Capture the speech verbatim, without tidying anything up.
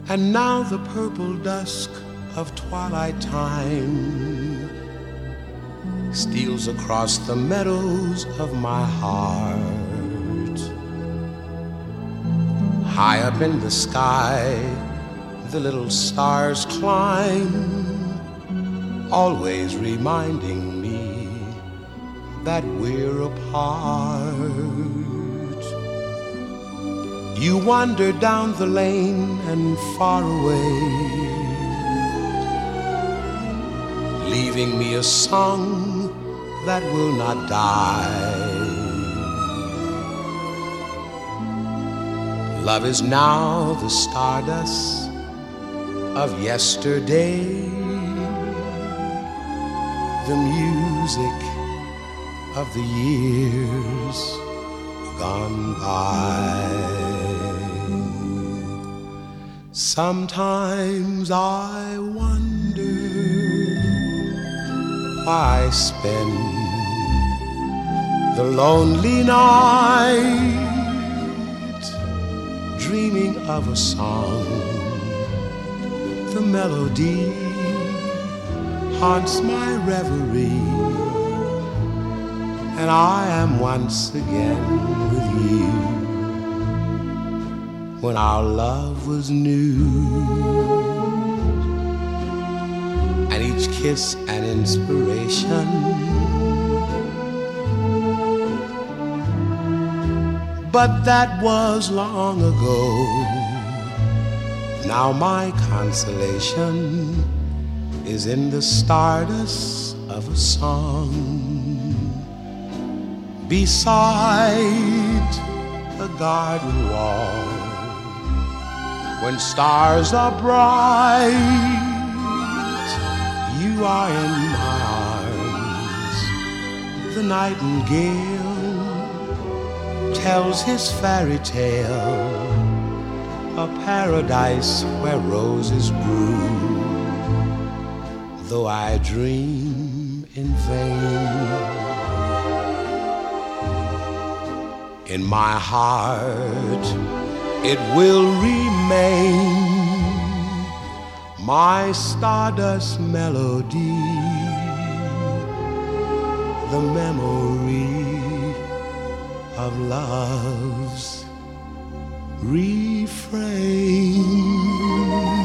And now the purple dusk of twilight time steals across the meadows of my heart. High up in the sky, the little stars climb, always reminding me that we're apart. You wander down the lane and far away, leaving me a song that will not die. Love is now the stardust of yesterday, the music of the years gone by. Sometimes I wonder why I spend the lonely night dreaming of a song. The melody haunts my reverie, and I am once again with you when our love was new, and each kiss an inspiration. But that was long ago. Now my consolation is in the stardust of a song beside a garden wall. When stars are bright, you are in my arms. The nightingale tells his fairy tale, a paradise where roses brew, though I dream in vain. In my heart it will remain, my stardust melody, the memory of love's refrain.